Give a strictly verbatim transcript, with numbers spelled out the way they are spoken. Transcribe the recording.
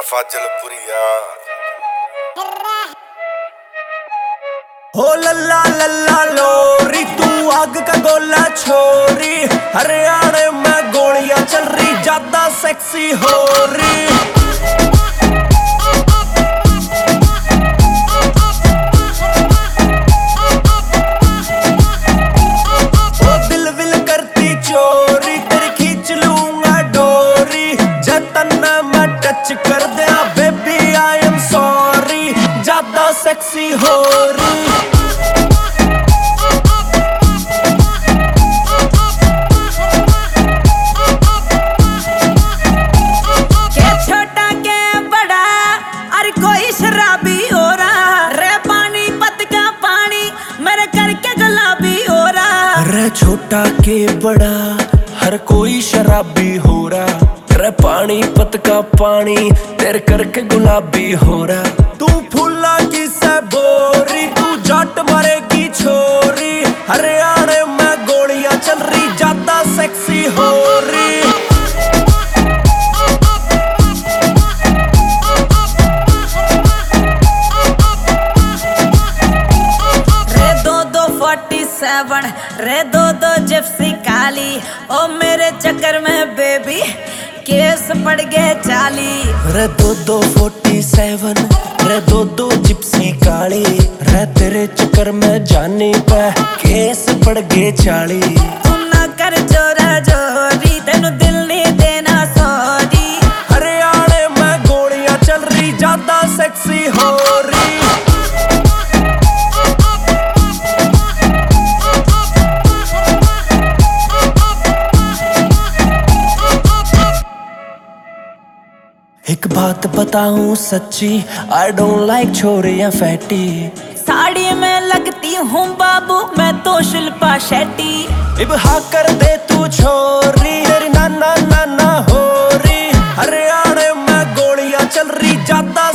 फाजलपुरिया हो लल्ला लल्ला लोरी तू आग का गोला छोरी हरियाणा में गोलियां चल रही ज्यादा सेक्सी हो रही। ओ दिल विल करती चोरी तेरी खींच लूंगा डोरी जतन मैं टच कर दिया बेबी आई एम सॉरी ज्यादा सेक्सी हो रही। छोटा के बड़ा हर कोई शराबी हो रहा तेरे पानी पत का पानी तेरे करके गुलाबी हो रहा। तू फूला की से बोरी तू जट मरेगी छोरी हरियाणा में गोलियां चल रही ज्यादा सेक्सी हो रही। सेवन रे दो दो जिप्सी काली ओ मेरे चक्कर में बेबी केस पड़ गए चाली रे दो दो फोर्टी सेवन रे दो दो जिप्सी काली रे तेरे चक्कर में जाने पे केस पड़ गए चाली। तू ना कर जोरा जोरी तेनू दिल नहीं देना सॉरी हरियाणा में गोलियां चल रही ज्यादा सेक्सी हो रही। एक बात बताऊं सच्ची आई डोंट लाइक छोरियां फैटी साड़ी में लगती हूँ बाबू मैं तो शिल्पा शेट्टी। इब हाँ कर दे तू छोरी तेरी नाना नाना हो रही हरियाणा में गोलियां चल रही ज्यादा